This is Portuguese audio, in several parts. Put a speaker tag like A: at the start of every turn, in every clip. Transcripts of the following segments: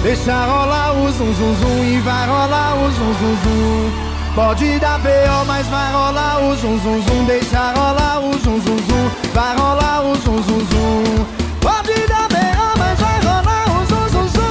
A: Deixa rolar o zum zum zum e vai rolar o zum zum zum. Pode dar B.O., mas vai rolar o zum zum zum. Deixa rolar o zum zum zum, vai rolar o zum zum zum. Pode dar B.O., mas vai rolar o zum zum zum.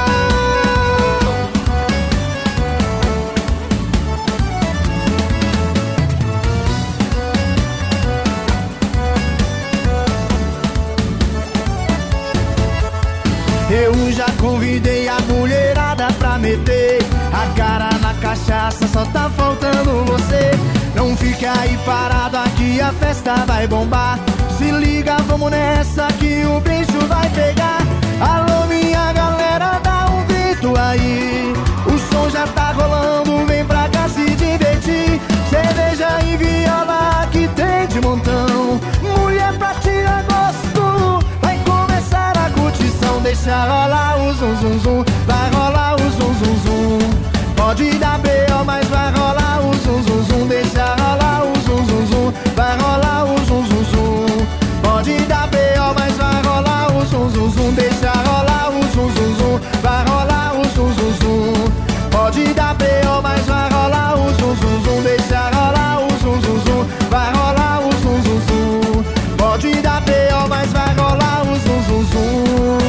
A: Eu já convidei a mulherada pra meter a cara na cachaça, só tá faltando você. Não fique aí parado, aqui a festa vai bombar. Se liga, vamos nessa que o bicho vai pegar. Alô minha galera, dá um grito aí. O som já tá rolando, vem pra cá se divertir. Cerveja e viola que tem de montão. Mulher pra tirar gosto, vai começar a curtição. Deixa rolar o zum zum zum, vai rolar o zum zum zum. Pode dar B.O., mas vai rolar o zum zum zum. Deixa rolar o zum zum zum, vai rolar o zum zum zum. Pode dar B.O., mas vai rolar o zum zum zum. Deixa rolar o zum zum zum, vai rolar o zum zum zum. Pode dar B.O., mas vai rolar o zum zum zum. Deixa rolar o zum zum zum, vai rolar o zum zum zum. Pode dar B.O., mas vai rolar o zum zum zum.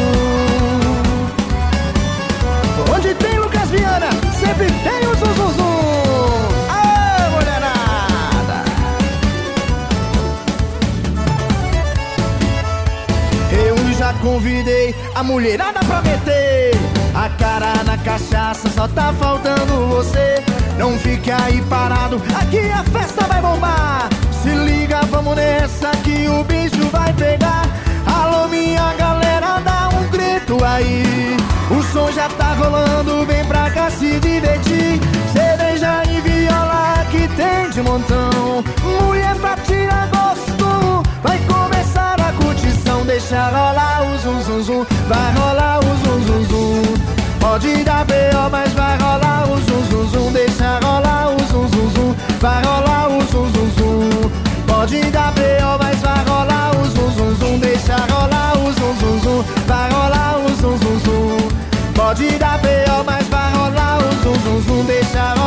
A: Onde tem Lucas Viana, sempre tem o zum zum zum. Aê, mulherada! Eu já convidei a mulherada pra meter a cara na cachaça, só tá faltando você. Não fique aí parado, aqui a festa vai bombar. Se liga, vamos nessa que o bicho vai pegar. Alô minha galera, dá um grito aí. O som já tá rolando, vem pra cá se divertir. Cerveja e viola que tem de montão. Mulher pra tirar gosto, vai começar a curtição. Deixa rolar o zum zum zum, vai rolar o zum zum zum. Pode dar B.O., mas vai rolar o zum zum zum. Deixa rolar o zum zum zum, vai rolar o zum zum zum. Pode dar B.O., mas vai rolar o zum zum zum. Deixa rolar o zum zum zum, vai rolar o zum zum zum. Pode dar B.O., mas vai rolar o zum zum zum. Deixa rolar